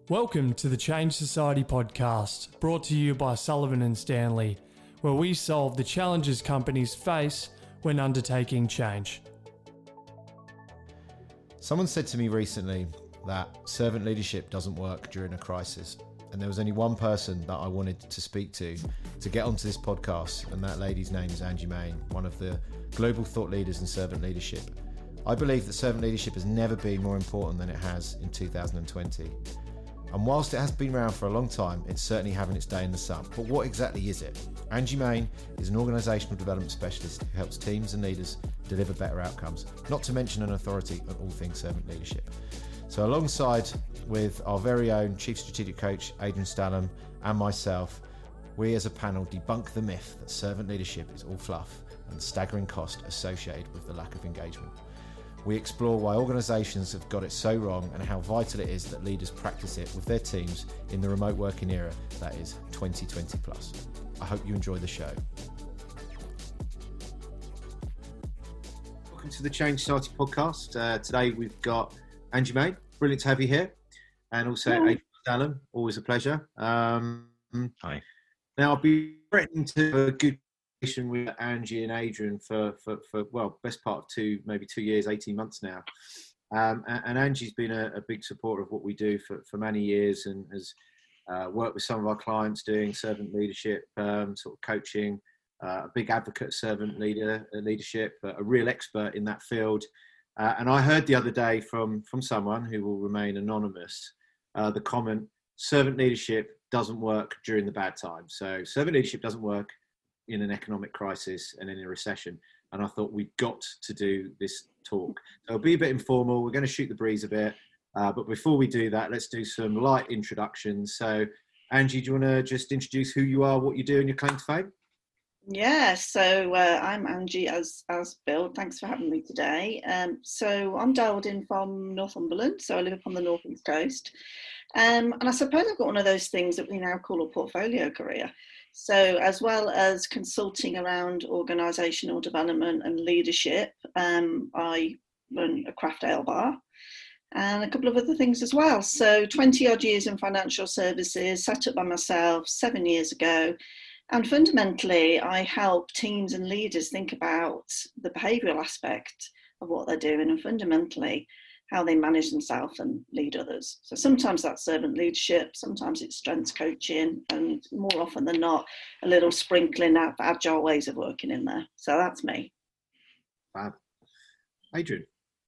Welcome to the Change Society podcast, brought to you by Sullivan and Stanley, where we solve the challenges companies face when undertaking change. Someone said to me recently that servant leadership doesn't work during a crisis, and there was only one person that I wanted to speak to get onto this podcast, and that lady's name is Angie Main, one of the global thought leaders in servant leadership. I believe that servant leadership has never been more important than it has in 2020. And whilst it has been around for a long time, it's certainly having its day in the sun. But what exactly is it? Angie Main is an organisational development specialist who helps teams and leaders deliver better outcomes, not to mention an authority on all things servant leadership. So alongside with our very own Chief Strategic Coach, Adrian Stallum, and myself, we as a panel debunk the myth that servant leadership is all fluff and the staggering cost associated with the lack of engagement. We explore why organisations have got it so wrong and how vital it is that leaders practice it with their teams in the remote working era that is 2020 plus. I hope you enjoy the show. Welcome to the Change Society podcast. Today we've got Angie Main. Brilliant to have you here. And also Adrian Stallum. Always a pleasure. Hi. Now, I've been threatening to have a good with Angie and Adrian for best part of 2 years, 18 months now. And Angie's been a big supporter of what we do for many years and has worked with some of our clients doing servant leadership, sort of coaching, a big advocate of servant leadership, a real expert in that field. And I heard the other day from someone who will remain anonymous, the comment, servant leadership doesn't work during the bad times. So servant leadership doesn't work in an economic crisis and in a recession. And I thought we've got to do this talk. So it'll be a bit informal. We're going to shoot the breeze a bit. But before we do that, let's do some light introductions. So Angie, do you want to just introduce who you are, what you do and your claim to fame? Yeah, so I'm Angie, as Bill. Thanks for having me today. So I'm dialed in from Northumberland, so I live up on the North East Coast. And I suppose I've got one of those things that we now call a portfolio career. So as well as consulting around organisational development and leadership, I run a craft ale bar and a couple of other things as well. So 20 odd years in financial services, set up by myself 7 years ago. And fundamentally, I help teams and leaders think about the behavioural aspect of what they're doing and fundamentally how they manage themselves and lead others. So sometimes that's servant leadership, sometimes it's strengths coaching, and more often than not, a little sprinkling of agile ways of working in there. So that's me. Fab. Adrian.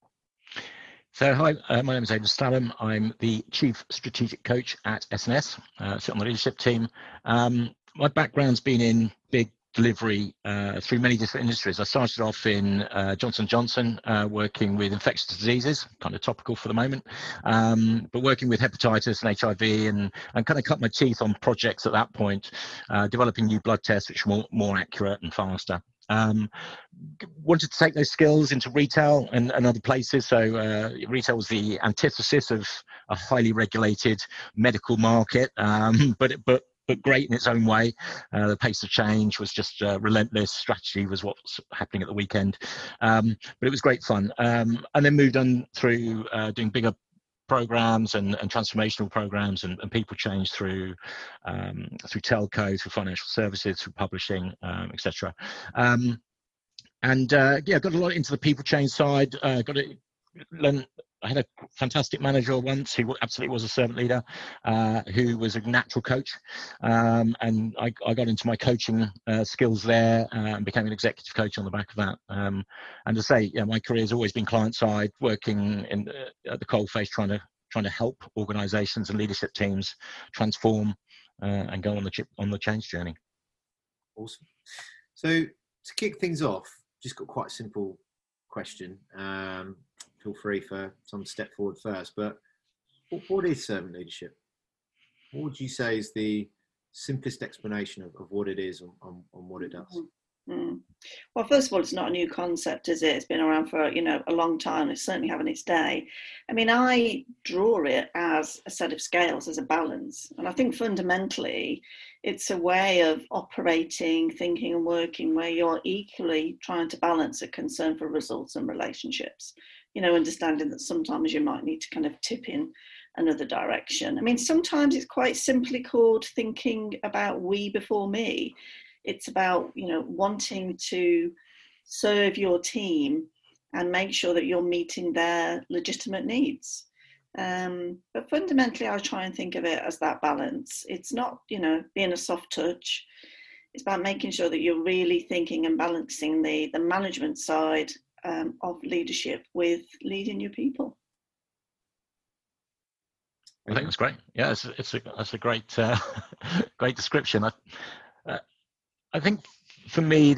So hi, my name is Adrian Stallum. I'm the Chief Strategic Coach at S&S, sit on the leadership team. My background's been in big delivery through many different industries. I started off in Johnson & Johnson, working with infectious diseases, kind of topical for the moment, but working with hepatitis and HIV and kind of cut my teeth on projects at that point, developing new blood tests which were more accurate and faster. Wanted to take those skills into retail and other places. So retail was the antithesis of a highly regulated medical market, but great in its own way. The pace of change was just relentless. Strategy was what's happening at the weekend, but it was great fun. And then moved on through doing bigger programs and transformational programs and people change through telco, through financial services, through publishing, etc. Got a lot into the people change side. I had a fantastic manager once who absolutely was a servant leader, who was a natural coach. And I got into my coaching skills there and became an executive coach on the back of that. And to say, my career has always been client side, working at the coalface, trying to help organisations and leadership teams transform and go on the change journey. Awesome. So to kick things off, just got quite a simple question. Feel free for someone to step forward first, but what is servant leadership? What would you say is the simplest explanation of what it is and what it does? Well, first of all, it's not a new concept, is it? It's been around for a long time. It's certainly having its day. I mean, I draw it as a set of scales, as a balance, and I think fundamentally it's a way of operating, thinking and working where you're equally trying to balance a concern for results and relationships. Understanding that sometimes you might need to kind of tip in another direction. I mean, sometimes it's quite simply called thinking about we before me. It's about, wanting to serve your team and make sure that you're meeting their legitimate needs. But fundamentally, I try and think of it as that balance. It's not, being a soft touch. It's about making sure that you're really thinking and balancing the management side of leadership with leading your people. I think that's great. Yeah, that's a great great description. I think for me,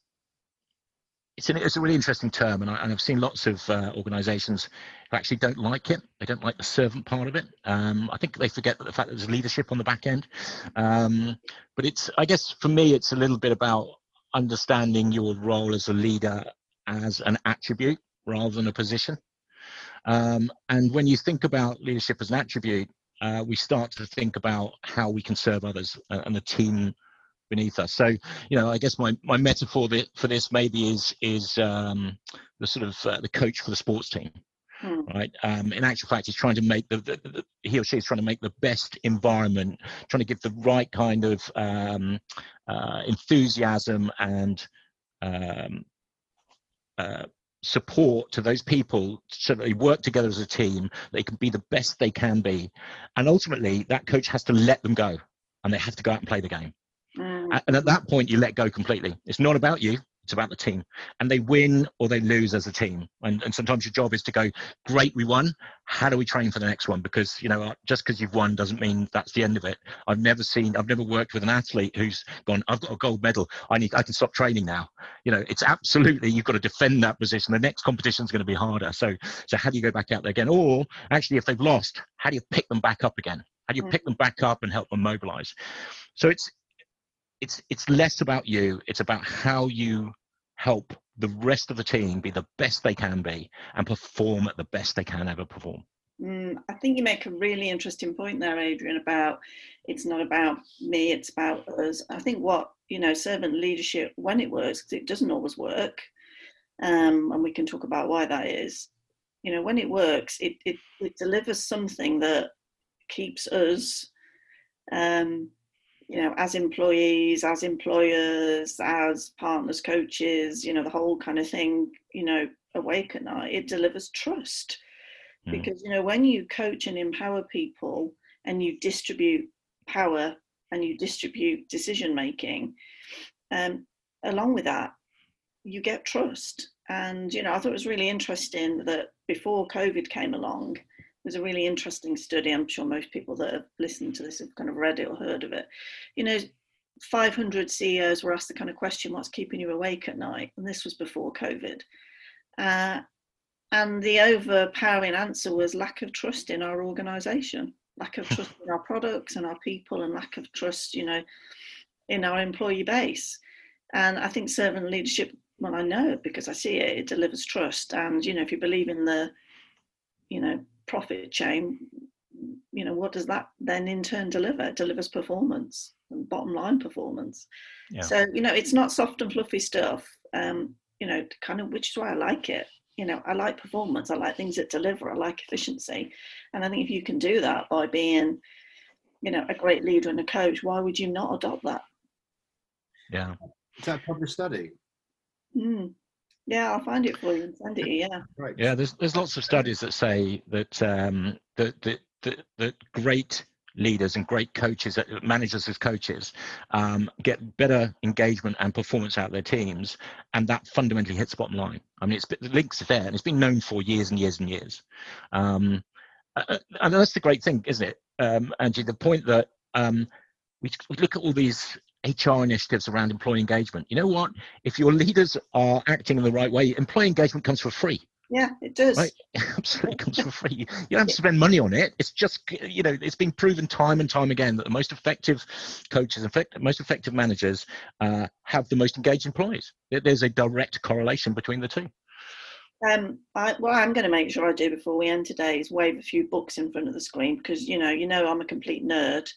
it's a really interesting term, and I've seen lots of organisations who actually don't like it. They don't like the servant part of it. I think they forget that the fact that there's leadership on the back end. But I guess for me, it's a little bit about understanding your role as a leader as an attribute rather than a position. And when you think about leadership as an attribute, we start to think about how we can serve others and the team beneath us. So, I guess my metaphor for this maybe is the sort of the coach for the sports team, right? In actual fact, he's trying to make he or she is trying to make the best environment, trying to give the right kind of enthusiasm and support to those people so that they work together as a team, they can be the best they can be. And ultimately, that coach has to let them go and they have to go out and play the game. And at that point, you let go completely. It's not about you. It's about the team. And they win or they lose as a team. And sometimes your job is to go, great, we won. How do we train for the next one? Because, just because you've won doesn't mean that's the end of it. I've never worked with an athlete who's gone, I've got a gold medal. I can stop training now. It's absolutely, you've got to defend that position. The next competition is going to be harder. So how do you go back out there again? Or actually, if they've lost, how do you pick them back up again? How do you pick them back up and help them mobilize? So it's less about you. It's about how you help the rest of the team be the best they can be and perform at the best they can ever perform. I think you make a really interesting point there, Adrian, about it's not about me, it's about us. I think what, servant leadership, when it works, because it doesn't always work, and we can talk about why that is, when it works, it delivers something that keeps us as employees, as employers, as partners, coaches, the whole kind of thing, awake at night. It delivers trust. Because, when you coach and empower people and you distribute power and you distribute decision making, along with that, you get trust. And, I thought it was really interesting that before COVID came along, there's a really interesting study. I'm sure most people that have listened to this have kind of read it or heard of it. 500 CEOs were asked the kind of question, what's keeping you awake at night? And this was before COVID. And the overpowering answer was lack of trust in our organisation, lack of trust in our products and our people, and lack of trust, in our employee base. And I think servant leadership, well, I know because I see it, it delivers trust. And, if you believe in the, profit chain, what does that then in turn deliver? It delivers performance and bottom line performance. Yeah. So, it's not soft and fluffy stuff, kind of, which is why I like it. I like performance. I like things that deliver. I like efficiency. And I think if you can do that by being, a great leader and a coach, why would you not adopt that? Yeah. Is that a published study? Yeah, I'll find it for you and send it to you. Yeah. Right. Yeah, there's lots of studies that say that that great leaders and great coaches, managers as coaches, get better engagement and performance out of their teams, and that fundamentally hits the bottom line. I mean, the links are there, and it's been known for years and years and years. And that's the great thing, isn't it, Angie? The point that we look at all these HR initiatives around employee engagement. You know what? If your leaders are acting in the right way, employee engagement comes for free. Yeah, it does. Right? It absolutely comes for free. You don't have to spend money on it. It's just, it's been proven time and time again that the most effective coaches, most effective managers have the most engaged employees. There's a direct correlation between the two. What I'm going to make sure I do before we end today is wave a few books in front of the screen because, I'm a complete nerd.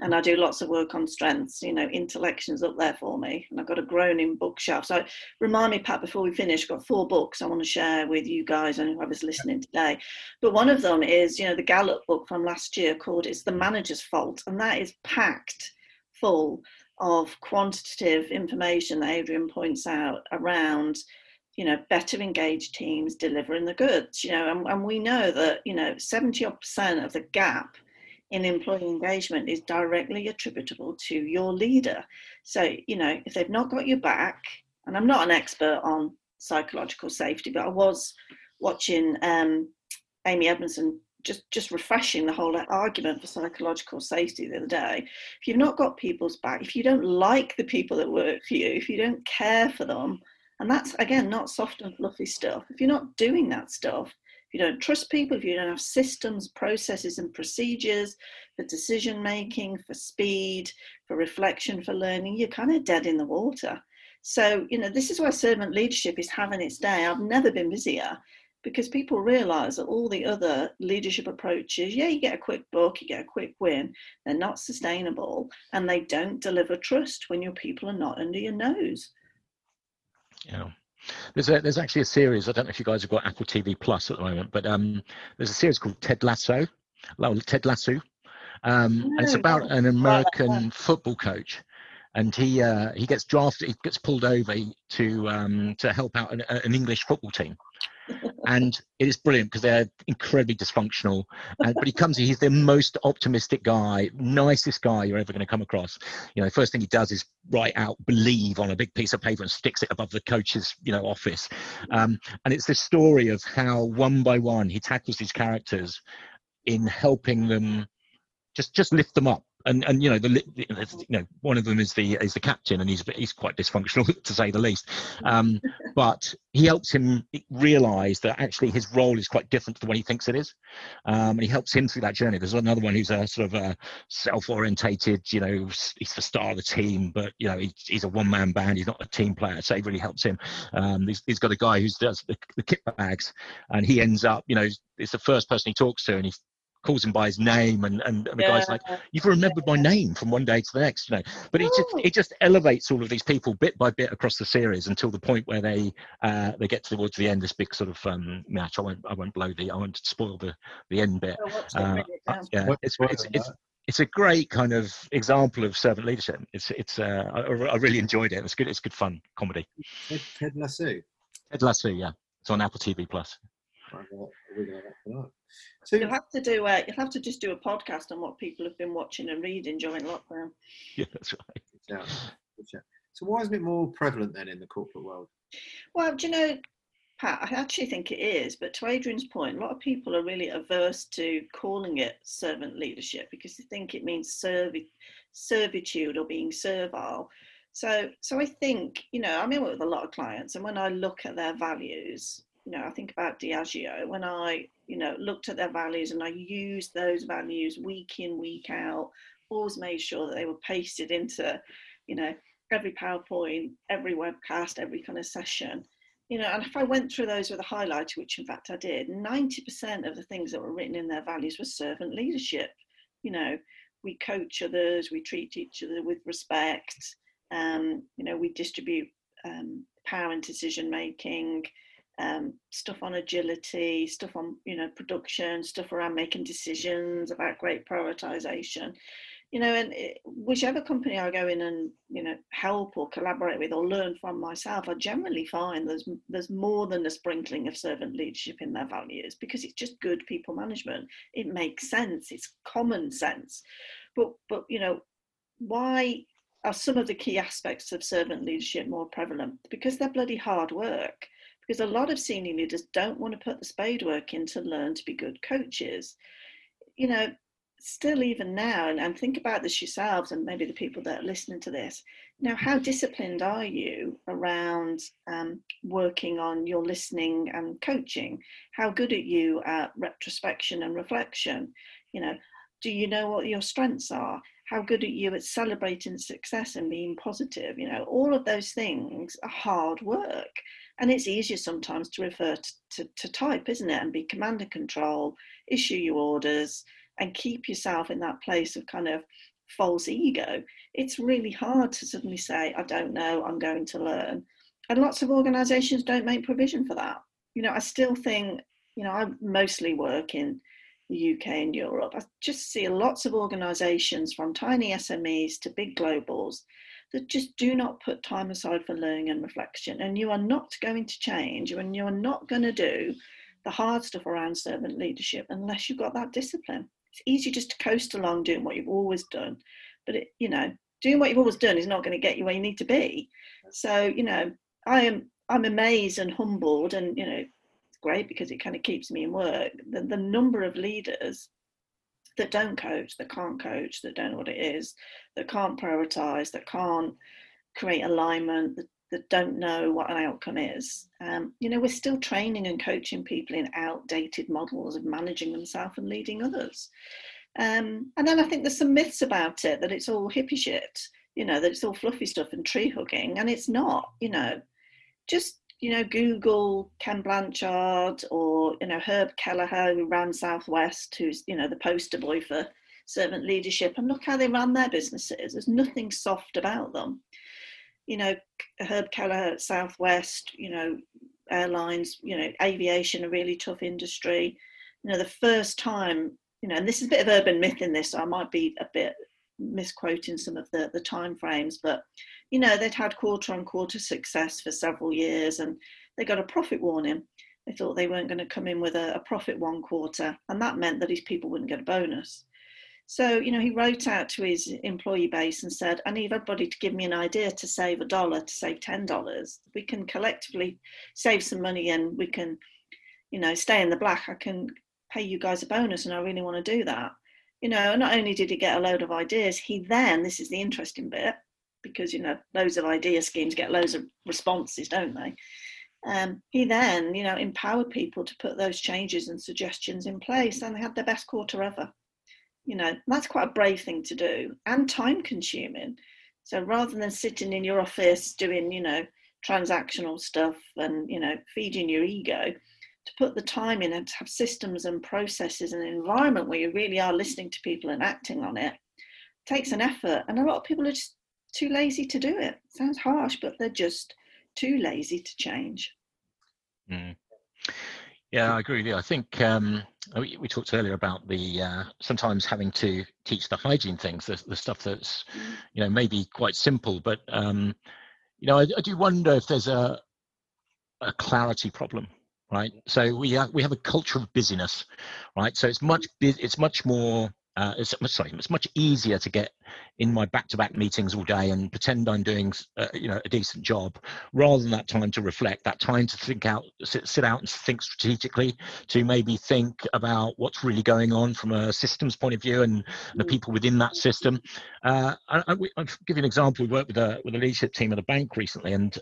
And I do lots of work on strengths, intellection's up there for me. And I've got a groaning bookshelf. So remind me, Pat, before we finish, I've got 4 books I want to share with you guys and whoever's listening today. But one of them is, the Gallup book from last year called It's the Manager's Fault. And that is packed full of quantitative information that Adrian points out around, better engaged teams delivering the goods, and we know that, 70% of the gap in employee engagement is directly attributable to your leader. So, if they've not got your back, and I'm not an expert on psychological safety, but I was watching Amy Edmondson just refreshing the whole argument for psychological safety the other day. If you've not got people's back, if you don't like the people that work for you, if you don't care for them, and that's, again, not soft and fluffy stuff. If you're not doing that stuff, if you don't trust people, if you don't have systems, processes and procedures for decision making, for speed, for reflection, for learning, you're kind of dead in the water. So, this is why servant leadership is having its day. I've never been busier, because people realise that all the other leadership approaches, you get a quick buck, you get a quick win, they're not sustainable, and they don't deliver trust when your people are not under your nose. Yeah, there's actually a series. I don't know if you guys have got Apple TV Plus at the moment, but there's a series called Ted Lasso. And it's about an American football coach, and he gets drafted. He gets pulled over to help out an English football team. And it is brilliant because they're incredibly dysfunctional. But he's the most optimistic guy, nicest guy you're ever going to come across. First thing he does is write out "believe" on a big piece of paper and sticks it above the coach's, office. And it's this story of how one by one he tackles these characters in helping them just lift them up. And one of them is the captain, and he's quite dysfunctional to say the least. But he helps him realise that actually his role is quite different to the one he thinks it is. And he helps him through that journey. There's another one who's a sort of a self-orientated, he's the star of the team, but he's a one-man band. He's not a team player, so he really helps him. He's got a guy who does the kit bags, and he ends up, it's the first person he talks to, and he calls him by his name, and the guy's like, "You've remembered my name from one day to the next," But it just elevates all of these people bit by bit across the series until the point where they get towards the end. This big sort of match. I won't spoil the end bit. It's a great kind of example of servant leadership. I really enjoyed it. It's good. It's good fun comedy. Ted Lasso. Ted Lasso, yeah. It's on Apple TV Plus. So you'll have to just do a podcast on what people have been watching and reading during lockdown. Yeah, that's right. Yeah. So why isn't it more prevalent then in the corporate world? Well, Pat, I actually think it is, but to Adrian's point, a lot of people are really averse to calling it servant leadership because they think it means servitude or being servile. So I think, I mean, with a lot of clients, and when I look at their values, I think about Diageo. When I, looked at their values and I used those values week in, week out, always made sure that they were pasted into, every PowerPoint, every webcast, every kind of session, and if I went through those with a highlighter, which in fact I did, 90% of the things that were written in their values were servant leadership. We coach others, we treat each other with respect, we distribute power and decision making, stuff on agility, stuff on production, stuff around making decisions, about great prioritization, and whichever company I go in and help or collaborate with or learn from myself, I generally find there's more than a sprinkling of servant leadership in their values, because it's just good people management. It makes sense, it's common sense. But why are some of the key aspects of servant leadership more prevalent? Because they're bloody hard work. Because a lot of senior leaders don't want to put the spade work in to learn to be good coaches. Still even now, and think about this yourselves and maybe the people that are listening to this, how disciplined are you around working on your listening and coaching? How good are you at retrospection and reflection? Do you know what your strengths are? How good are you at celebrating success and being positive? All of those things are hard work. And it's easier sometimes to refer to type, isn't it? And be command and control, issue your orders, and keep yourself in that place of kind of false ego. It's really hard to suddenly say, I don't know, I'm going to learn. And lots of organisations don't make provision for that. I still think, I mostly work in the UK and Europe. I just see lots of organisations, from tiny SMEs to big globals, that just do not put time aside for learning and reflection. And you are not going to change, and you are not going to do the hard stuff around servant leadership unless you've got that discipline. It's easy just to coast along doing what you've always done, but doing what you've always done is not going to get you where you need to be. So I'm amazed and humbled, and it's great because it kind of keeps me in work. The number of leaders that don't coach, that can't coach, that don't know what it is, that can't prioritize, that can't create alignment, that don't know what an outcome is. We're still training and coaching people in outdated models of managing themselves and leading others. And then I think there's some myths about it, that it's all hippie shit, that it's all fluffy stuff and tree hugging, and it's not. Just Google Ken Blanchard or Herb Kelleher, who ran Southwest, who's the poster boy for servant leadership, and look how they ran their businesses. There's nothing soft about them. Herb Kelleher at Southwest, airlines, aviation, a really tough industry. The first time, and this is a bit of urban myth in this, so I might be a bit misquoting some of the time frames, but they'd had quarter on quarter success for several years, and they got a profit warning. They thought they weren't going to come in with a profit one quarter, and that meant that his people wouldn't get a bonus. So, he wrote out to his employee base and said, I need everybody to give me an idea to save $1, to save $10. We can collectively save some money, and we can, stay in the black. I can pay you guys a bonus, and I really want to do that. Not only did he get a load of ideas, he then, this is the interesting bit, because, loads of idea schemes get loads of responses, don't they? He then, empowered people to put those changes and suggestions in place, and they had their best quarter ever. That's quite a brave thing to do, and time consuming. So rather than sitting in your office doing, transactional stuff and, feeding your ego, to put the time in and to have systems and processes and an environment where you really are listening to people and acting on it, takes an effort. And a lot of people are just too lazy to do it. Sounds harsh, but they're just too lazy to change. Mm. Yeah, I agree with you. I think we talked earlier about the sometimes having to teach the hygiene things, the stuff that's maybe quite simple, but I do wonder if there's a clarity problem, right? So we have a culture of busyness, right? So it's much more. It's much easier to get in my back-to-back meetings all day and pretend I'm doing, a decent job, rather than that time to reflect, that time to think out, sit out and think strategically, to maybe think about what's really going on from a systems point of view and the people within that system. I'll give you an example. We worked with a leadership team at a bank recently, and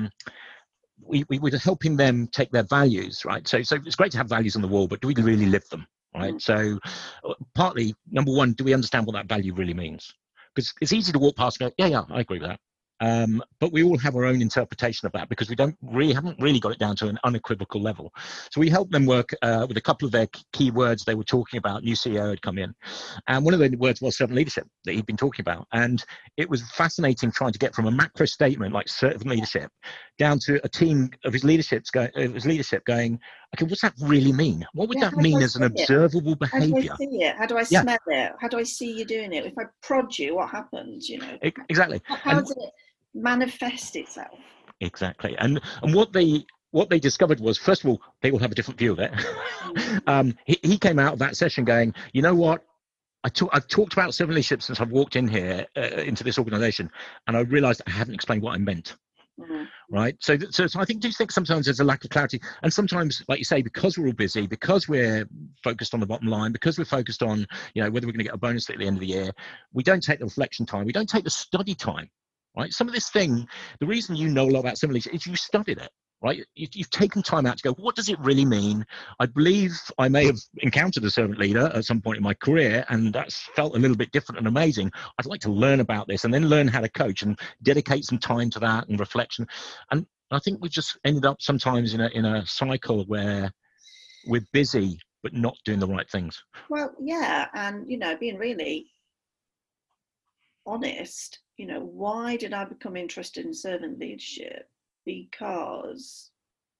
we were helping them take their values, right? So it's great to have values on the wall, but do we really live them? Right. So partly, number one, do we understand what that value really means? Because it's easy to walk past and go, yeah, I agree with that. But we all have our own interpretation of that, because we haven't really got it down to an unequivocal level. So we helped them work with a couple of their key words they were talking about. New CEO had come in, and one of the words was servant leadership that he'd been talking about. And it was fascinating trying to get from a macro statement like servant leadership down to a team of his leadership going, okay, what's that really mean? What would that mean as an observable behavior? How do I see it? How do I smell it? How do I see you doing it? If I prod you, what happens? Exactly. How does it manifest itself? Exactly. And what they discovered was, first of all, they all have a different view of it. He came out of that session going, you know what? I've talked about servant leadership since I've walked in here into this organization, and I realized I haven't explained what I meant. Right. So I think sometimes there's a lack of clarity, and sometimes, like you say, because we're all busy, because we're focused on the bottom line, because we're focused on whether we're going to get a bonus at the end of the year, we don't take the reflection time, we don't take the study time. Right. Some of this thing, the reason a lot about servant leadership is you studied it. Right. You've taken time out to go, what does it really mean? I believe I may have encountered a servant leader at some point in my career, and that's felt a little bit different and amazing. I'd like to learn about this and then learn how to coach and dedicate some time to that and reflection. And I think we've just ended up sometimes in a cycle where we're busy but not doing the right things. Well, yeah, and being really honest, why did I become interested in servant leadership? Because,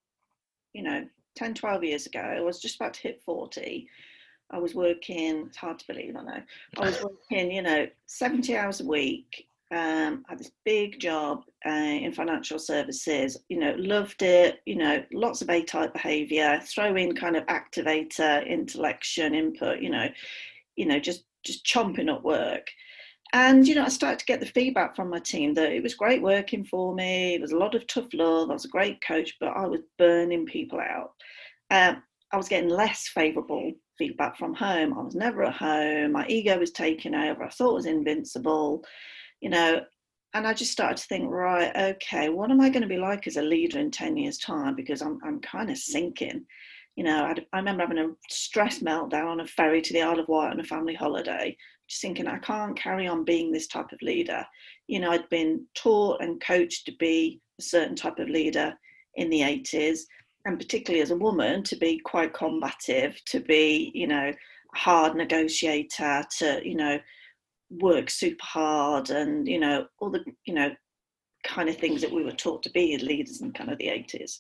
10, 12 years ago, I was just about to hit 40. I was working, it's hard to believe, I know. I was working, 70 hours a week. I had this big job in financial services, loved it, lots of A-type behaviour, throw in kind of activator, intellection, input, just chomping up work. And, I started to get the feedback from my team that it was great working for me. It was a lot of tough love. I was a great coach, but I was burning people out. I was getting less favourable feedback from home. I was never at home. My ego was taking over. I thought I was invincible, and I just started to think, right, okay, what am I going to be like as a leader in 10 years' time? Because I'm kind of sinking. I remember having a stress meltdown on a ferry to the Isle of Wight on a family holiday, just thinking I can't carry on being this type of leader. I'd been taught and coached to be a certain type of leader in the 80s, and particularly as a woman, to be quite combative, to be, a hard negotiator, to, work super hard, and, all the, kind of things that we were taught to be as leaders in kind of the 80s.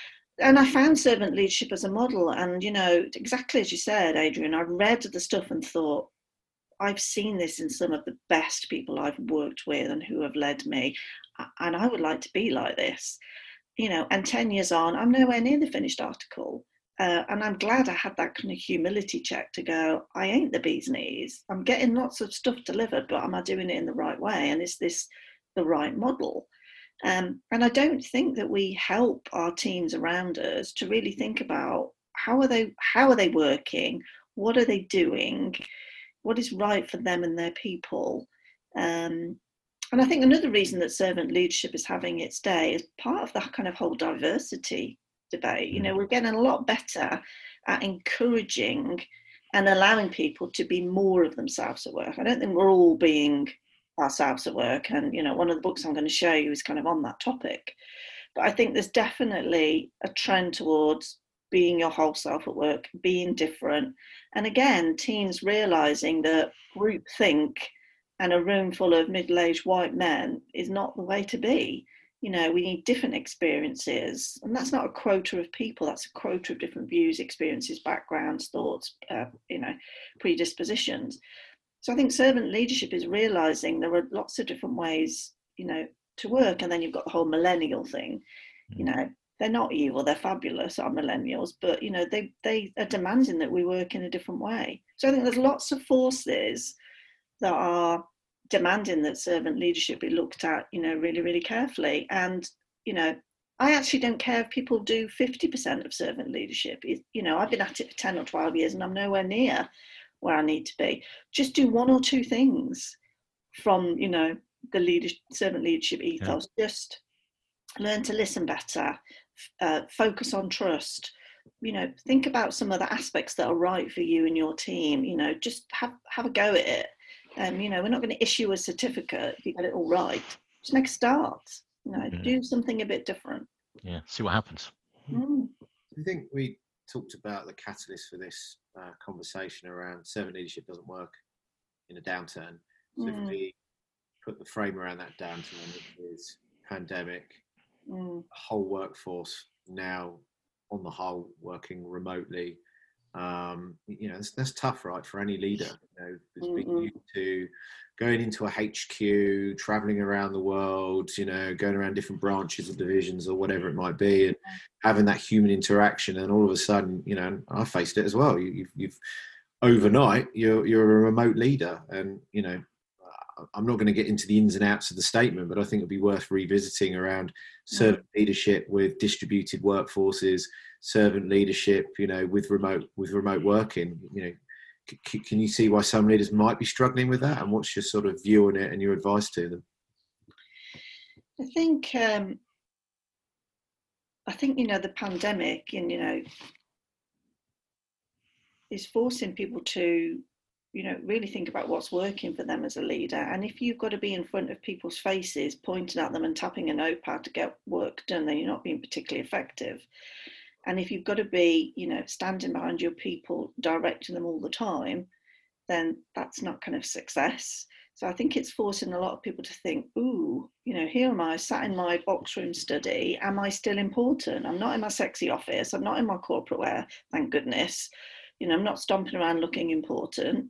And I found servant leadership as a model. And, exactly as you said, Adrian, I read the stuff and thought, I've seen this in some of the best people I've worked with and who have led me. And I would like to be like this, and 10 years on, I'm nowhere near the finished article. And I'm glad I had that kind of humility check to go, I ain't the bee's knees. I'm getting lots of stuff delivered, but am I doing it in the right way? And is this the right model? And I don't think that we help our teams around us to really think about how are they working? What are they doing? What is right for them and their people? And I think another reason that servant leadership is having its day is part of that kind of whole diversity debate. We're getting a lot better at encouraging and allowing people to be more of themselves at work. I don't think we're all being ourselves at work. And, one of the books I'm going to show you is kind of on that topic. But I think there's definitely a trend towards being your whole self at work, being different. And again, teens realizing that groupthink and a room full of middle-aged white men is not the way to be. We need different experiences. And that's not a quota of people, that's a quota of different views, experiences, backgrounds, thoughts, predispositions. So I think servant leadership is realizing there are lots of different ways, to work. And then you've got the whole millennial thing. They're not evil, they're fabulous, our millennials, but they are demanding that we work in a different way. So I think there's lots of forces that are demanding that servant leadership be looked at, really, really carefully. And, I actually don't care if people do 50% of servant leadership. I've been at it for 10 or 12 years and I'm nowhere near where I need to be. Just do one or two things from, the servant leadership ethos. Yeah. Just learn to listen better, focus on trust, think about some of the aspects that are right for you and your team, just have a go at it. We're not going to issue a certificate if you get it all right. Just make a start, do something a bit different. Yeah, see what happens. I think we talked about the catalyst for this conversation around servant leadership doesn't work in a downturn. So if we put the frame around that downturn, it is pandemic, whole workforce now on the whole working remotely. That's tough, right, for any leader. Who's been used to going into a HQ, traveling around the world, going around different branches or divisions or whatever it might be, and having that human interaction. And all of a sudden, I faced it as well. You've overnight, you're a remote leader, and I'm not going to get into the ins and outs of the statement, but I think it'd be worth revisiting around servant leadership with distributed workforces, servant leadership, with remote working. Can you see why some leaders might be struggling with that? And what's your sort of view on it and your advice to them? I think the pandemic is forcing people to really think about what's working for them as a leader. And if you've got to be in front of people's faces, pointing at them and tapping a notepad to get work done, then you're not being particularly effective. And if you've got to be, standing behind your people, directing them all the time, then that's not kind of success. So I think it's forcing a lot of people to think, ooh, here am I sat in my box room study. Am I still important? I'm not in my sexy office. I'm not in my corporate wear, thank goodness. I'm not stomping around looking important,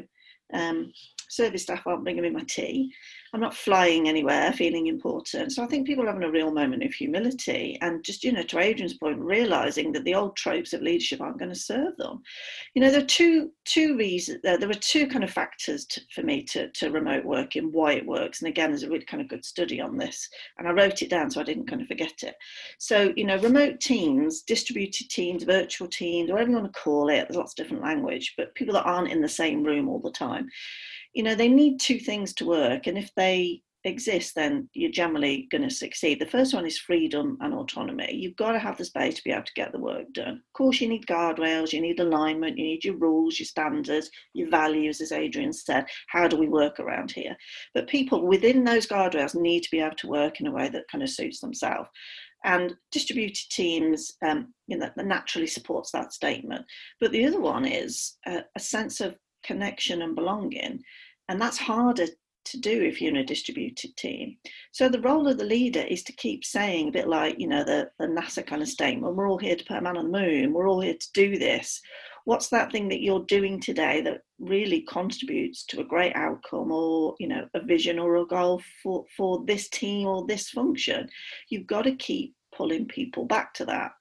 service staff aren't bringing me my tea. I'm not flying anywhere feeling important. So I think people are having a real moment of humility and just, to Adrian's point, realising that the old tropes of leadership aren't going to serve them. There are two reasons, there are two kind of factors for me to remote working, why it works. And again, there's a really kind of good study on this. And I wrote it down so I didn't kind of forget it. So, remote teams, distributed teams, virtual teams, whatever you want to call it, there's lots of different language, but people that aren't in the same room all the time, they need two things to work. And if they exist, then you're generally going to succeed. The first one is freedom and autonomy. You've got to have the space to be able to get the work done. Of course, you need guardrails, you need alignment, you need your rules, your standards, your values, as Adrian said. How do we work around here? But people within those guardrails need to be able to work in a way that kind of suits themselves. And distributed teams, that naturally supports that statement. But the other one is a sense of connection and belonging. And that's harder to do if you're in a distributed team. So the role of the leader is to keep saying, a bit like, the NASA kind of statement, we're all here to put a man on the moon, we're all here to do this. What's that thing that you're doing today that really contributes to a great outcome or, a vision or a goal for this team or this function? You've got to keep pulling people back to that.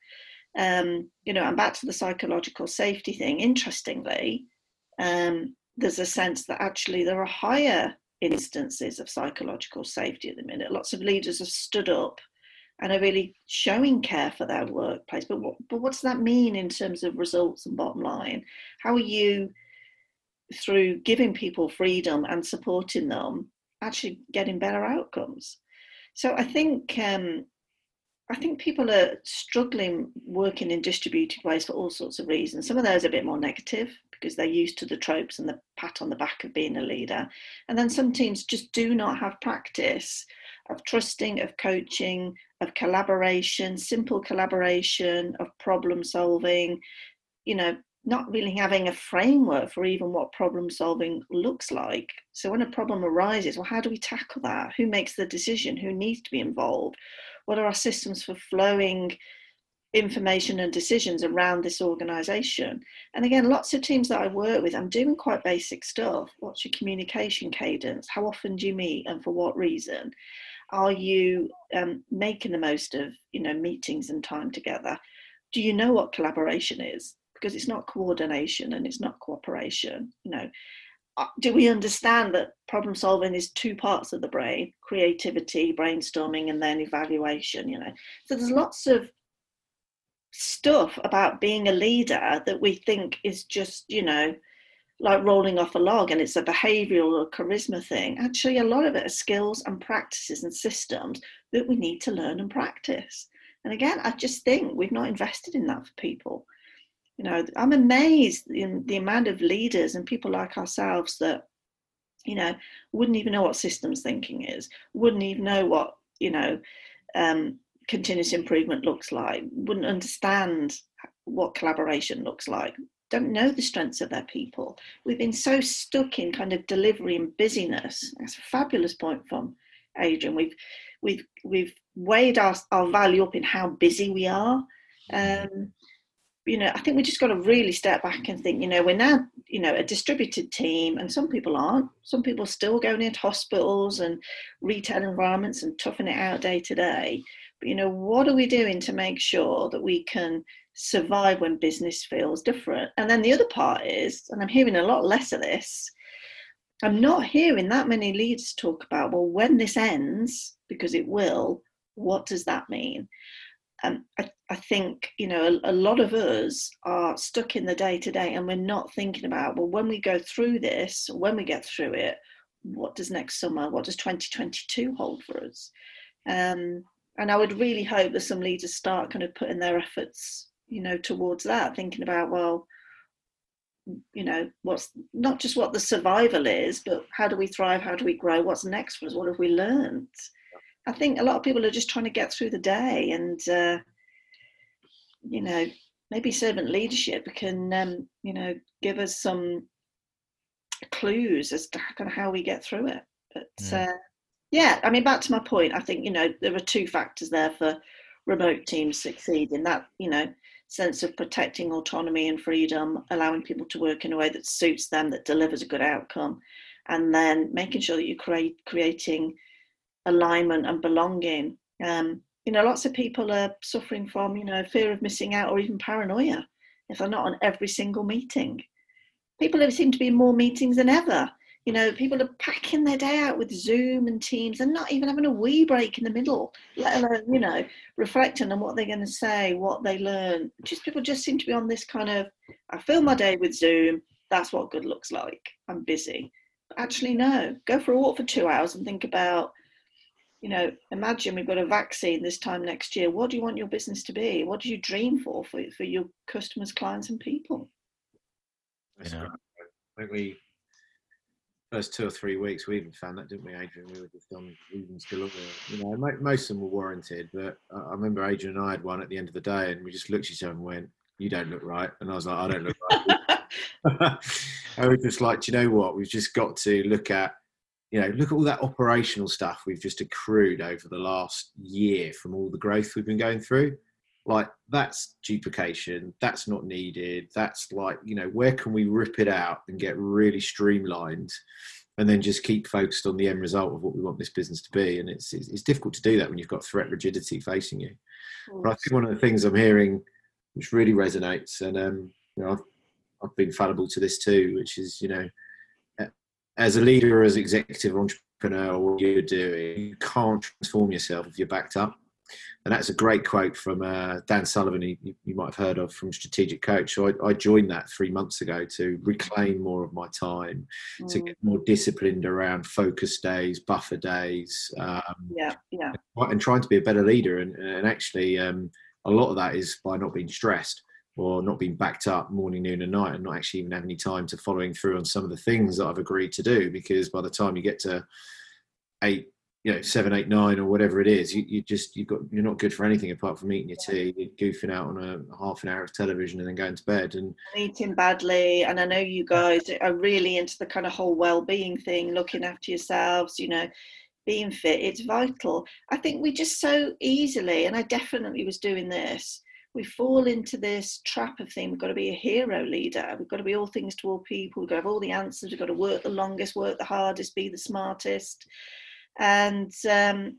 And back to the psychological safety thing, interestingly, there's a sense that actually there are higher instances of psychological safety at the minute. Lots of leaders have stood up and are really showing care for their workplace. But what does that mean in terms of results and bottom line? How are you, through giving people freedom and supporting them, actually getting better outcomes? So I think people are struggling working in distributed ways for all sorts of reasons. Some of those are a bit more negative because they're used to the tropes and the pat on the back of being a leader. And then some teams just do not have practice of trusting, of coaching, of collaboration, simple collaboration, of problem solving, not really having a framework for even what problem solving looks like. So when a problem arises, well, how do we tackle that? Who makes the decision? Who needs to be involved? What are our systems for flowing information and decisions around this organisation? And again, lots of teams that I work with, I'm doing quite basic stuff. What's your communication cadence? How often do you meet and for what reason? Are you making the most of, meetings and time together? Do you know what collaboration is? Because it's not coordination and it's not cooperation. Do we understand that problem solving is two parts of the brain, creativity, brainstorming, and then evaluation, So there's lots of stuff about being a leader that we think is just, like rolling off a log and it's a behavioural or charisma thing. Actually, a lot of it are skills and practices and systems that we need to learn and practice. And again, I just think we've not invested in that for people. I'm amazed in the amount of leaders and people like ourselves that, wouldn't even know what systems thinking is, wouldn't even know what, continuous improvement looks like, wouldn't understand what collaboration looks like, don't know the strengths of their people. We've been so stuck in kind of delivery and busyness. That's a fabulous point from Adrian. We've weighed our value up in how busy we are. I think we just got to really step back and think, we're now, a distributed team, and some people aren't. Some people are still going into hospitals and retail environments and toughing it out day to day. But, what are we doing to make sure that we can survive when business feels different? And then the other part is, and I'm hearing a lot less of this, I'm not hearing that many leaders talk about, well, when this ends, because it will, what does that mean? I think, a lot of us are stuck in the day-to-day and we're not thinking about, well, when we go through this, when we get through it, what does next summer, what does 2022 hold for us? And I would really hope that some leaders start kind of putting their efforts, towards that, thinking about, well, what's not just what the survival is, but how do we thrive? How do we grow? What's next for us? What have we learned? I think a lot of people are just trying to get through the day and, maybe servant leadership can, give us some clues as to kind of how we get through it. But yeah, I mean, back to my point, I think, there are two factors there for remote teams succeeding. That, sense of protecting autonomy and freedom, allowing people to work in a way that suits them, that delivers a good outcome, and then making sure that you're creating alignment and belonging. Lots of people are suffering from, fear of missing out or even paranoia if they're not on every single meeting. People seem to be in more meetings than ever. People are packing their day out with Zoom and Teams and not even having a wee break in the middle, let alone, reflecting on what they're going to say, what they learn. People just seem to be on this kind of, I fill my day with Zoom, that's what good looks like, I'm busy. But actually, no, go for a walk for 2 hours and think about, imagine we've got a vaccine this time next year. What do you want your business to be? What do you dream for your customers, clients and people? That's right. I think we, first 2 or 3 weeks, we even found that, didn't we, Adrian? We were just on reasons galore. Most of them were warranted, but I remember Adrian and I had one at the end of the day, and we just looked at each other and went, "You don't look right," and I was like, "I don't look right." And we're just like, do you know what? We've just got to look at all that operational stuff we've just accrued over the last year from all the growth we've been going through. Like, that's duplication, that's not needed, that's like, where can we rip it out and get really streamlined and then just keep focused on the end result of what we want this business to be. And it's difficult to do that when you've got threat rigidity facing you. But I think one of the things I'm hearing which really resonates, and I've been fallible to this too, which is, as a leader or as executive entrepreneur, what you're doing, you can't transform yourself if you're backed up. And that's a great quote from Dan Sullivan, you might have heard of, from Strategic Coach. So I joined that 3 months ago to reclaim more of my time, to get more disciplined around focus days, buffer days, and trying to be a better leader. And actually, a lot of that is by not being stressed or not being backed up morning, noon and night, and not actually even having any time to following through on some of the things that I've agreed to do. Because by the time you get to 7, 8, 9 or whatever it is, you're not good for anything apart from eating your tea, you're goofing out on a half an hour of television and then going to bed and eating badly. And I know you guys are really into the kind of whole well-being thing, looking after yourselves, being fit. It's vital. I think we just so easily, and I definitely was doing this, we fall into this trap of thing. We've got to be a hero leader. We've got to be all things to all people. We've got to have all the answers. We've got to work the longest, work the hardest, be the smartest. And that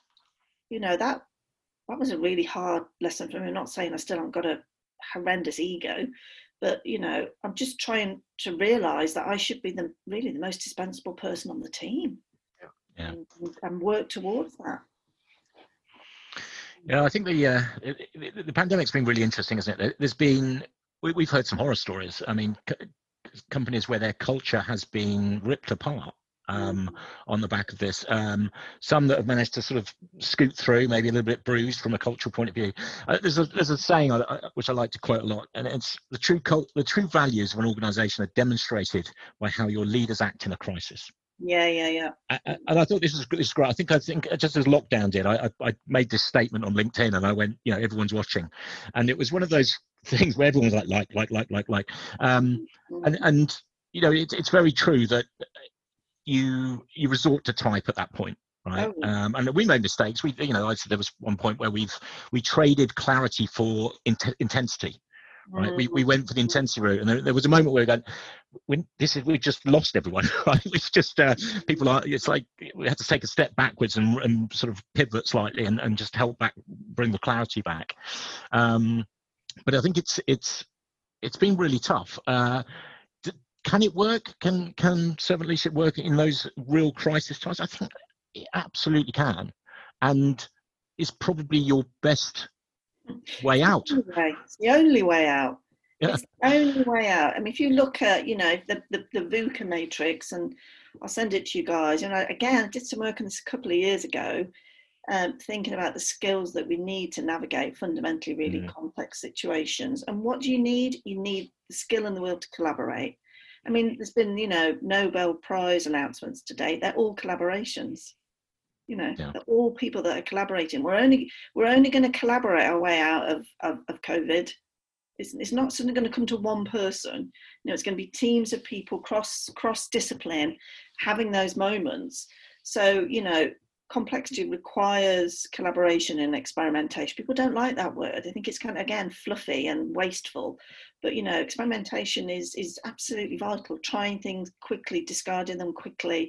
was a really hard lesson for me. I'm not saying I still haven't got a horrendous ego, but I'm just trying to realize that I should be the most dispensable person on the team. And work towards that. Yeah, I think the pandemic's been really interesting, isn't it? We've heard some horror stories. I mean, companies where their culture has been ripped apart on the back of this. Some that have managed to sort of scoot through, maybe a little bit bruised from a cultural point of view. There's a saying which I like to quote a lot, and it's the true values of an organisation are demonstrated by how your leaders act in a crisis. Yeah. And I thought this is great. I think just as lockdown did, I made this statement on LinkedIn, and I went, everyone's watching, and it was one of those things where everyone was like, and it's very true that you resort to type at that point, right? And we made mistakes. I said there was one point where we traded clarity for intensity. Right, we went for the intensity route, and there was a moment where we just lost everyone. Right, it's just people are. It's like we had to take a step backwards and sort of pivot slightly and just help bring the clarity back. But I think it's been really tough. Can it work? Can servant leadership work in those real crisis times? I think it absolutely can, and it's probably your best way out. It's the only way out. Yeah. It's the only way out. I mean, if you look at, the VUCA matrix, and I'll send it to you guys. Again, I did some work on this a couple of years ago, thinking about the skills that we need to navigate fundamentally really complex situations. And what do you need? You need the skill and the will to collaborate. I mean, there's been, Nobel Prize announcements today. They're all collaborations. They're all people that are collaborating. We're only going to collaborate our way out of COVID It's not suddenly going to come to one person. It's going to be teams of people cross discipline having those moments. So, complexity requires collaboration and experimentation. People don't like that word. They think it's kind of, again, fluffy and wasteful. But, experimentation is absolutely vital. Trying things quickly, discarding them quickly,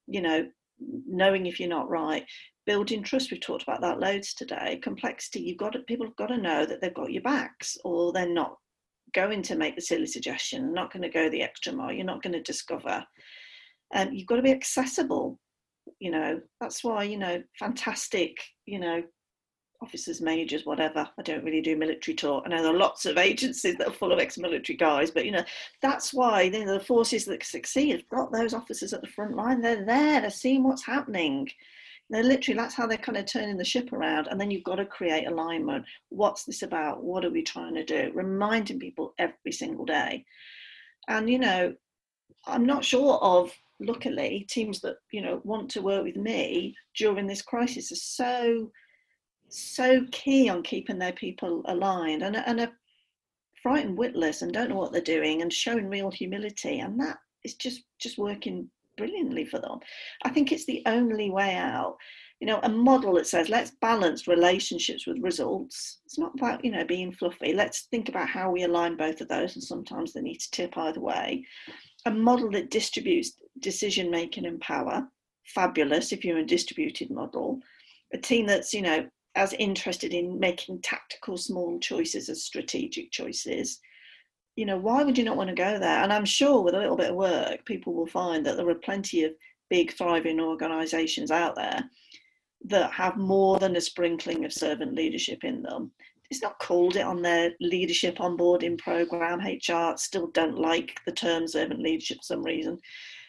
knowing if you're not right. Building trust, we've talked about that loads today. Complexity, people have got to know that they've got your backs, or they're not going to make the silly suggestion, not going to go the extra mile, you're not going to discover. You've got to be accessible. That's why, fantastic, officers, majors, whatever. I don't really do military talk. I know there are lots of agencies that are full of ex-military guys, but that's why the forces that succeed have got those officers at the front line. They're there, they're seeing what's happening. They're literally, that's how they're kind of turning the ship around. And then you've got to create alignment. What's this about? What are we trying to do? Reminding people every single day. And, I'm not sure of, luckily, teams that, want to work with me during this crisis are so key on keeping their people aligned and are frightened witless and don't know what they're doing and showing real humility. And that is just working brilliantly for them. I think it's the only way out. A model that says, let's balance relationships with results. It's not about, being fluffy. Let's think about how we align both of those. And sometimes they need to tip either way. A model that distributes decision-making and power. Fabulous if you're a distributed model. A team that's, as interested in making tactical small choices as strategic choices. Why would you not want to go there? And I'm sure with a little bit of work, people will find that there are plenty of big thriving organisations out there that have more than a sprinkling of servant leadership in them. It's not called it on their leadership onboarding programme. HR still don't like the term servant leadership for some reason.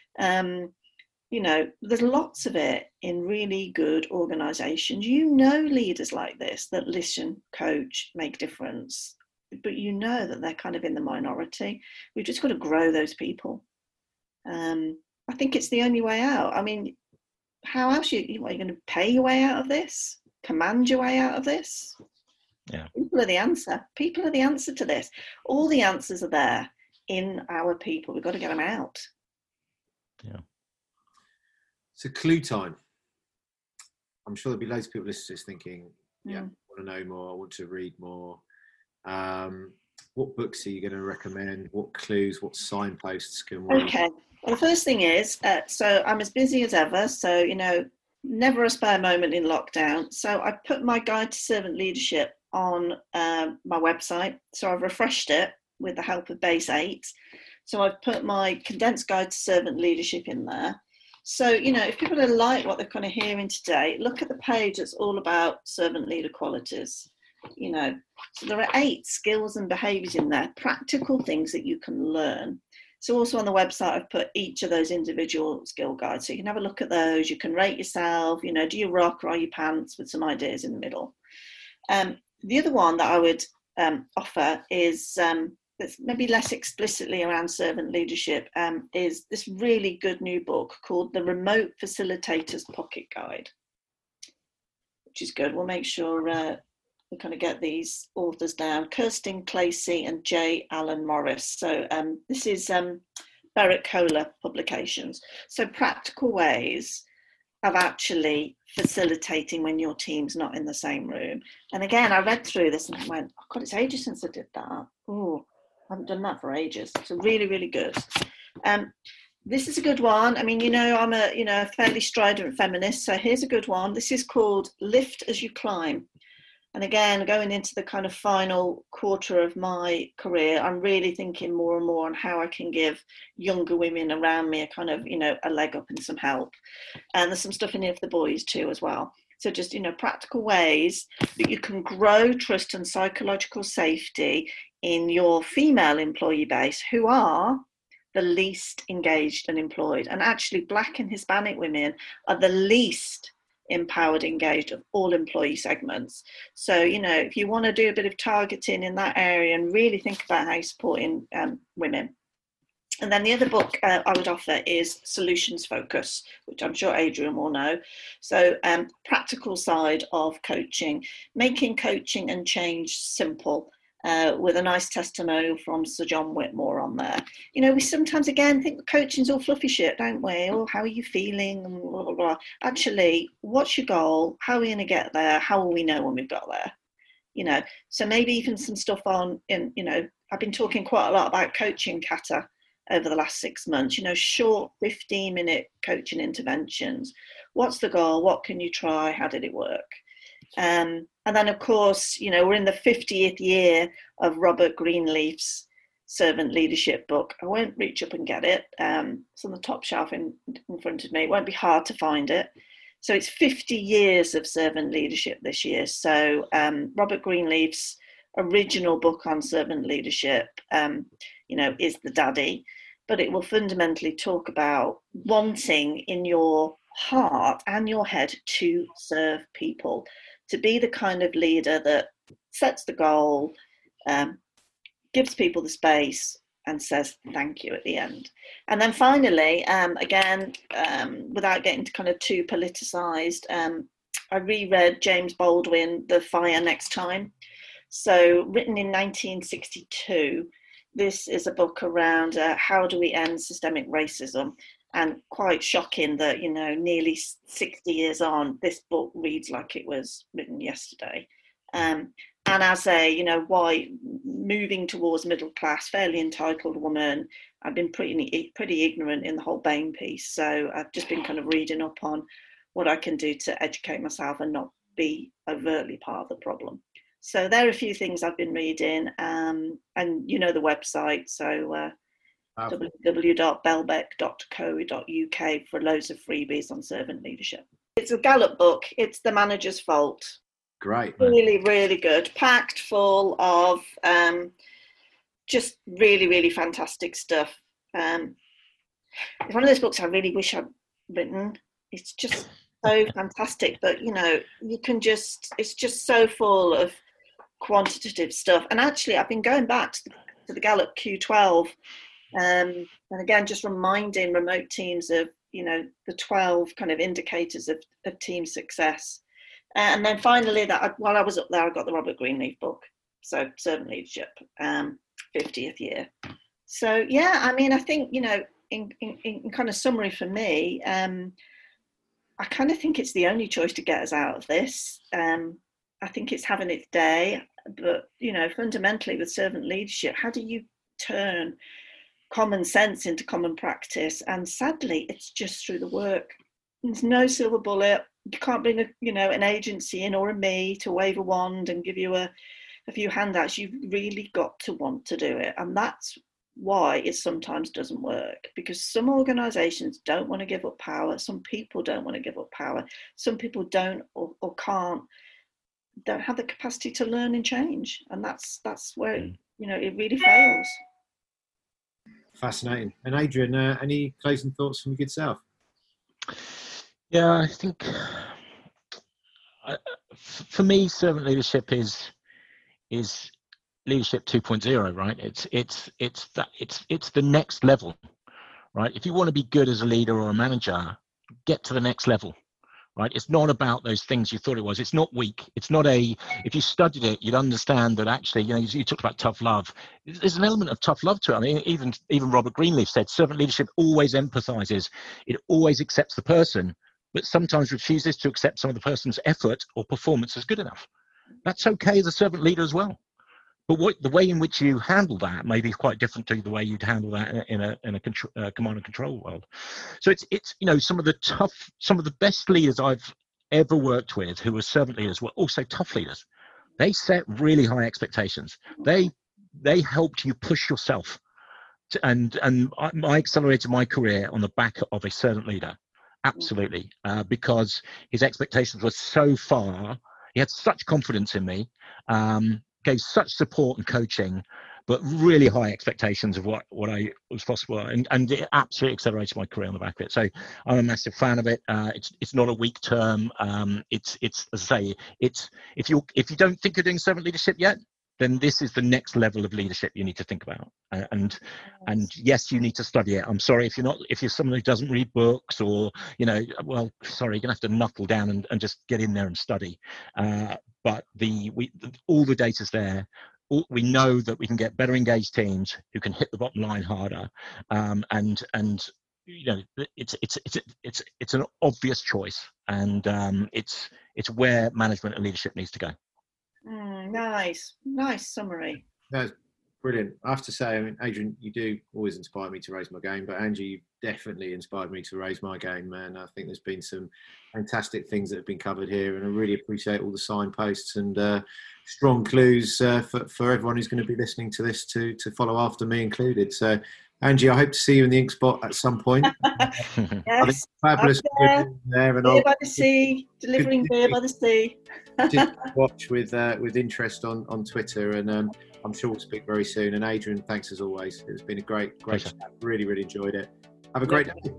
There's lots of it in really good organisations. Leaders like this that listen, coach, make difference. But that they're kind of in the minority. We've just got to grow those people. I think it's the only way out. I mean, how else are you going to pay your way out of this? Command your way out of this? Yeah. People are the answer. People are the answer to this. All the answers are there in our people. We've got to get them out. Yeah. So clue time. I'm sure there'll be loads of people listening to this thinking, I want to know more, I want to read more. What books are you going to recommend? What clues, what signposts can we... Okay. Well, the first thing is, so I'm as busy as ever. So, never a spare moment in lockdown. So I put my guide to servant leadership on my website. So I've refreshed it with the help of Base 8. So I've put my condensed guide to servant leadership in there. So, if people are like what they're kind of hearing today, look at the page that's all about servant leader qualities. So there are 8 skills and behaviours in there, practical things that you can learn. So also on the website, I've put each of those individual skill guides. So you can have a look at those. You can rate yourself, do you rock or are you pants, with some ideas in the middle. The other one that I would offer is that's maybe less explicitly around servant leadership is this really good new book called The Remote Facilitator's Pocket Guide, which is good. We'll make sure we kind of get these authors down. Kirsten Clacy and J. Alan Morris. So this is Berwick Kohler Publications. So practical ways of actually facilitating when your team's not in the same room. And again, I read through this and I went, oh God, it's ages since I did that. Oh, I haven't done that for ages. So really, really good. This is a good one. I mean, I'm a fairly strident feminist. So here's a good one. This is called Lift as You Climb. And again, going into the kind of final quarter of my career, I'm really thinking more and more on how I can give younger women around me a kind of, a leg up and some help. And there's some stuff in here for the boys too as well. So just, practical ways that you can grow trust and psychological safety in your female employee base who are the least engaged and employed. And actually Black and Hispanic women are the least empowered, engaged of all employee segments. So, if you want to do a bit of targeting in that area and really think about how you're supporting women. And then the other book I would offer is Solutions Focus, which I'm sure Adrian will know. So practical side of coaching, making coaching and change simple. with a nice testimonial from Sir John Whitmore on there. You know, we sometimes, again, think coaching's all fluffy shit, don't we? Oh, how are you feeling? And blah, blah, blah. Actually, what's your goal? How are we going to get there? How will we know when we've got there? You know, so maybe even some stuff you know, I've been talking quite a lot about coaching kata over the last 6 months, you know, short 15-minute coaching interventions. What's the goal? What can you try? How did it work? And then, of course, you know, we're in the 50th year of Robert Greenleaf's Servant Leadership book. I won't reach up and get it. It's on the top shelf in front of me. It won't be hard to find it. So it's 50 years of servant leadership this year. So Robert Greenleaf's original book on servant leadership, you know, is the daddy, but it will fundamentally talk about wanting in your heart and your head to serve people, to be the kind of leader that sets the goal, gives people the space, and says thank you at the end. And then finally, again, without getting kind of too politicized, I reread James Baldwin, The Fire Next Time. So written in 1962, this is a book around how do we end systemic racism. And quite shocking that, you know, nearly 60 years on, this book reads like it was written yesterday. And as a, you know, white, moving towards middle class, fairly entitled woman, I've been pretty ignorant in the whole BAME piece. So I've just been kind of reading up on what I can do to educate myself and not be overtly part of the problem. So there are a few things I've been reading, and you know the website, so www.belbeck.co.uk for loads of freebies on servant leadership. It's a Gallup book. It's The Manager's Fault. Great. Really, really good. Packed full of just really, really fantastic stuff. It's one of those books I really wish I'd written. It's just so fantastic. But, you know, it's just so full of quantitative stuff. And actually, I've been going back to the Gallup Q12. And again, just reminding remote teams of, you know, the 12 kind of indicators of team success. And then finally, while I was up there, I got the Robert Greenleaf book. So Servant Leadership, 50th year. So, yeah, I mean, I think, you know, in kind of summary for me, I kind of think it's the only choice to get us out of this. I think it's having its day. But, you know, fundamentally with servant leadership, how do you turn common sense into common practice? And sadly, it's just through the work. There's no silver bullet. You can't bring an agency in or a me to wave a wand and give you a few handouts. You've really got to want to do it. And that's why it sometimes doesn't work, because some organizations don't want to give up power. Some people don't want to give up power. Some people don't or don't have the capacity to learn and change. And that's where, you know, it really fails. Fascinating. And Adrian, any closing thoughts from your good self? Yeah, I think for me, servant leadership is leadership 2.0, right? It's the next level, right? If you want to be good as a leader or a manager, get to the next level, right? It's not about those things you thought it was. It's not weak. It's not if you studied it, you'd understand that actually, you know, you talked about tough love. There's an element of tough love to it. I mean, even Robert Greenleaf said servant leadership always empathizes. It always accepts the person, but sometimes refuses to accept some of the person's effort or performance as good enough. That's okay as a servant leader as well. But the way in which you handle that may be quite different to the way you'd handle that in a command and control world. So it's you know, some of the best leaders I've ever worked with who were servant leaders were also tough leaders. They set really high expectations. They helped you push yourself, and I accelerated my career on the back of a servant leader. Absolutely, because his expectations were so far. He had such confidence in me, gave such support and coaching, but really high expectations of what I was possible, and it absolutely accelerated my career on the back of it. So I'm a massive fan of it. It's not a weak term. It's as I say, if you don't think you're doing servant leadership yet, then this is the next level of leadership you need to think about. And yes, you need to study it. I'm sorry if you're someone who doesn't read books, or, you know, well, sorry, you're gonna have to knuckle down and just get in there and study. But all the data's there. we know that we can get better engaged teams who can hit the bottom line harder, and it's an obvious choice, and it's where management and leadership needs to go. Nice summary. That's brilliant. I have to say, I mean, Adrian, you do always inspire me to raise my game, but Angie, you definitely inspired me to raise my game, man. I think there's been some fantastic things that have been covered here, and I really appreciate all the signposts and strong clues for everyone who's going to be listening to this to follow after, me included. So, Angie, I hope to see you in the Ink Spot at some point. Yes, fabulous there, and beer by the sea, delivering beer by the sea. Just watch with interest on Twitter, and I'm sure we'll speak very soon. And Adrian, thanks as always. It's been a great chat. Really, really enjoyed it. Have a great day.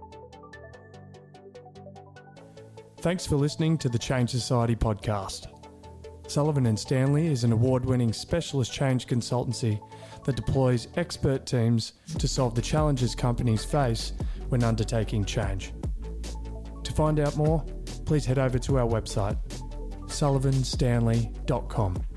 Thanks for listening to the Change Society podcast. Sullivan & Stanley is an award-winning specialist change consultancy that deploys expert teams to solve the challenges companies face when undertaking change. To find out more, please head over to our website, sullivanstanley.com.